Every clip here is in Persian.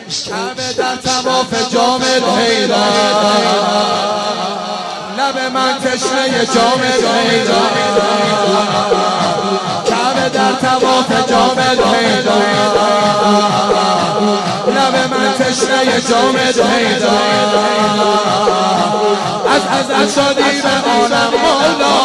کعبه در طواف جام حیدر، لب من تشنه جام حیدر، کعبه در طواف جام حیدر، لب من تشنه جام حیدر، از حضرت شدی به عالم مولا،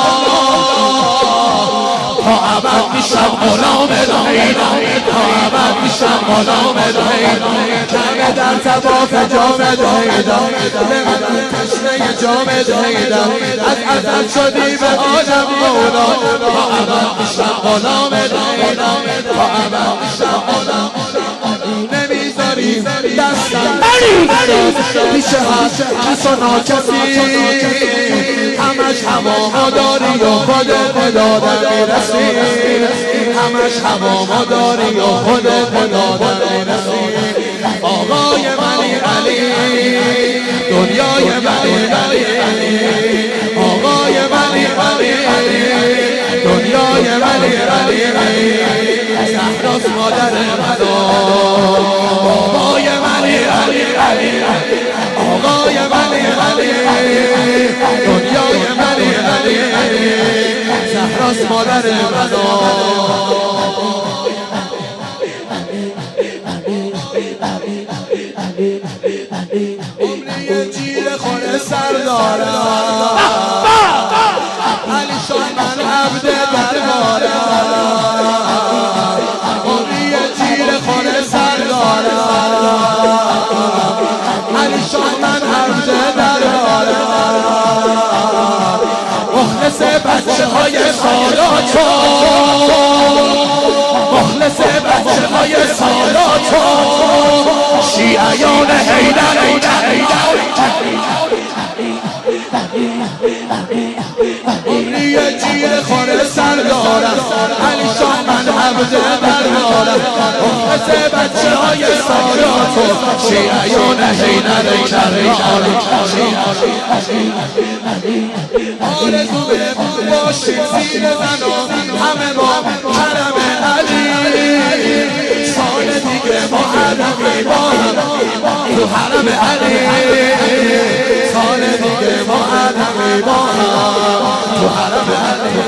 تا ابد میشم غلام حیدر، تا ابد میشم غلام حیدر، کعبه در طواف جام حیدر، لب من تشنه جام حیدر، از ازل شدی به عالم مولا، تا ابد میشم غلام حیدر، تا ابد میشم غلام. نمیذاری دستم پیش کس و ناکسی، همش هوا داری و خودت به دادن میرسی، همش هوا داری و خودت به دادن میرسی. آقای ولی علی، دنیای ولی علی، آقای ولی علی، دنیای ولی علی، زهراست مادر منو، بابای ولی علی، آقای ولی علی، دنیای ولی علی، زهراست مادر منو. عمری جیر خونه سر دارم، علی شان من عبد دربارم، عمری جیر خونه سر دارم، علی شان من عبد دربارم، مخلص بچه های سالاتو، مخلص بچه های سالاتو، شیعیان حیدر. عمری جیر خونه سر دارم، علی شان من عبد دربارم، مخلص بچه های سالاتو، شیعیان حیدر کربلا. آرزو به باشیم زیر زنان همه با حرم علی، سال دیگه ما حرمی با هم تو حرم علی، سال دیگه ما حرمی با هم تو حرم علی.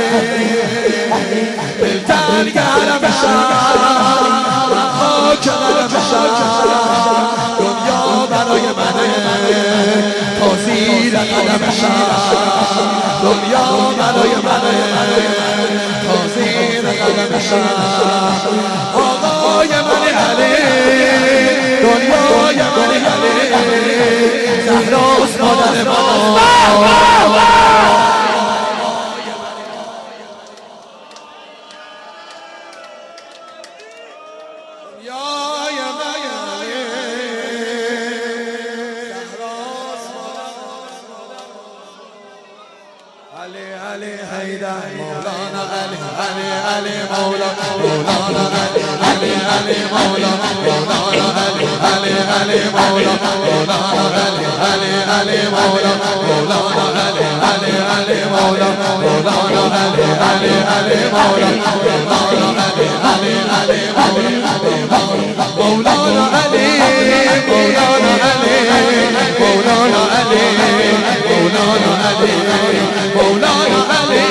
بلتن گرم بشم، خاک غرم بشم، دنیا برای منه تا زیر قدم بشم، دنیا برای منه تا زیر قدم بشم. آقای ولی علی، دنیای ولی علی، زهراست مادر من. علی حیدر مولانا، علی علی مولانا، مولانا علی علی مولانا، مولانا علی علی مولانا، مولانا علی علی مولانا، مولانا علی علی مولانا، مولانا علی علی مولانا، مولانا علی علی مولانا، مولانا علی، مولانا علی، مولانا علی، مولانا علی، مولانا علی.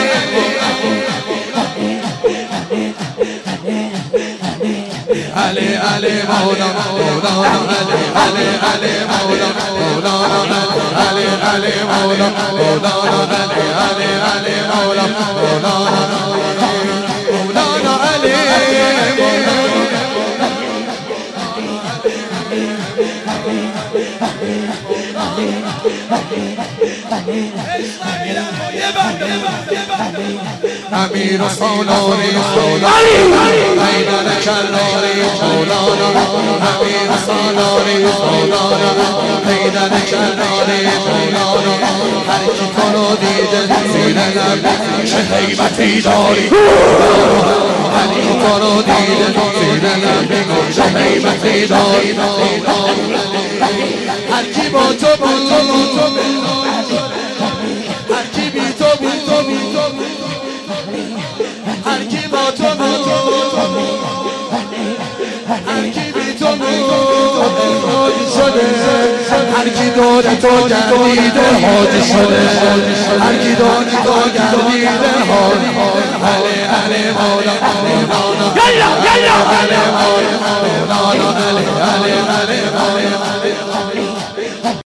علی علی مولانا، مولانا علی علی مولانا، مولانا علی علی مولانا، مولانا علی علی مولانا، مولانا مولانا علی، امیر و سالاری حیدر کراری مولانا، امیر و سالاری مولانا، حیدر کراری مولانا، هر کی تو رو دیده زیر لب چه هیبتی داری، هر کی تو رو دیده زیر لب چه هیبتی داری، هر کی با تو بود، هر کی بی تو بود، هر کی با تو بود، هر کی بی تو بود. حاجی شده هر کی دور تو گردیده حاجی شده هر کی دور تو گردیده حاجی علی علی مولا مولانا یلا یلا علی مولا مولانا علی علی